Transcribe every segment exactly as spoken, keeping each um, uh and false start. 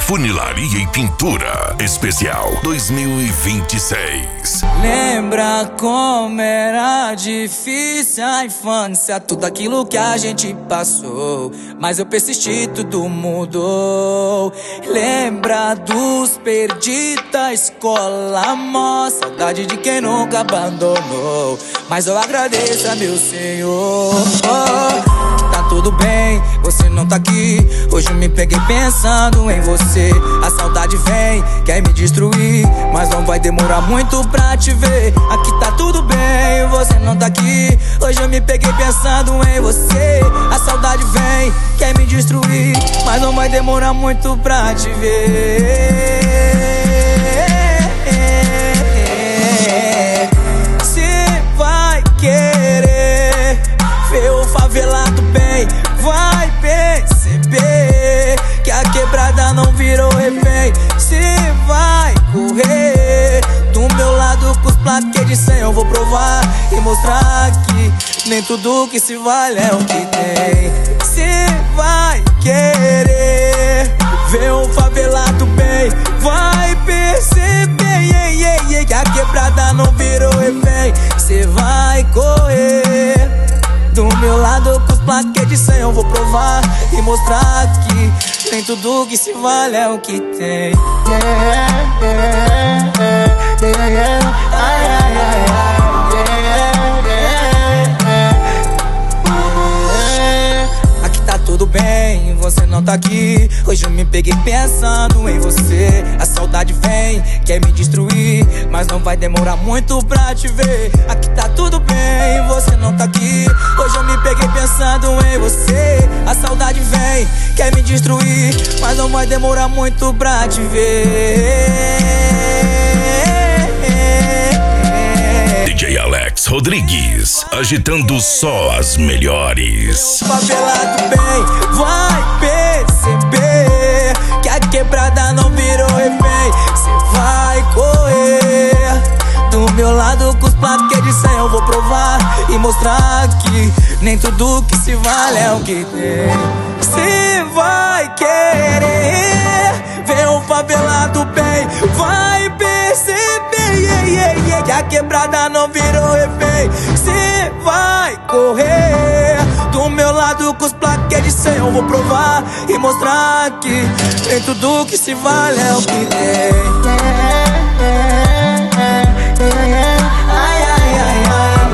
Funilaria e Pintura Especial dois mil e vinte e seis. Lembra como era difícil a infância, tudo aquilo que a gente passou, mas eu persisti, tudo mudou. Lembra dos perdidos da escola, mó saudade de quem nunca abandonou, mas eu agradeço a meu Senhor. Oh, tá tudo bem, você não tá aqui. Hoje eu me peguei pensando em você. A saudade vem, quer me destruir, mas não vai demorar muito pra te ver. Aqui tá tudo bem, você não tá aqui. Hoje eu me peguei pensando em você. A saudade vem, quer me destruir, mas não vai demorar muito pra te ver. Cê vai querer ver o favelado bem, vai perceber que a quebrada não virou refém. Cê vai correr do meu lado com os plaquês de cem. Eu vou provar e mostrar que nem tudo que se vale é o que tem. Cê vai querer ver o favelado bem, vai perceber yeah, yeah, yeah, que a quebrada não virou refém. Cê vai correr do meu lado com os plaquês de cem. Eu vou provar e mostrar que nem tudo que se vale é o que tem. Yeah, yeah, yeah, yeah, yeah. Ai, ai, ai, ai. Yeah, yeah, yeah. Aqui tá tudo bem, você não tá aqui. Hoje eu me peguei pensando em você. A saudade vem, quer me destruir, mas não vai demorar muito pra te ver. Aqui tá tudo bem, você não tá aqui. Hoje eu me peguei pensando em você. A saudade vem, quer me destruir, mas não vai demorar muito pra te ver. D J Alex Rodrigues, agitando só as melhores. Favelado bem, vai perceber que a quebrada não virou refém. Cê vai correr do meu lado com os plaquês de cem. Eu vou provar e mostrar que nem tudo que se vale é o que tem. Cê vai querer ver um favelado bem, vai perceber yeah, yeah, yeah, que a quebrada não virou refém. Cê vai correr do meu lado com os plaquês de cem. Eu vou provar e mostrar que nem tudo que se vale é o que tem. Ai, ai, ai, ai.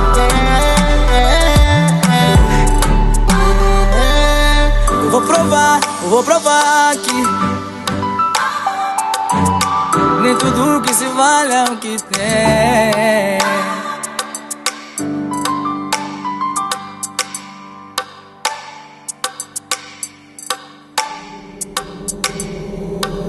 Eu vou provar, eu vou provar que nem tudo que se vale é o que tem.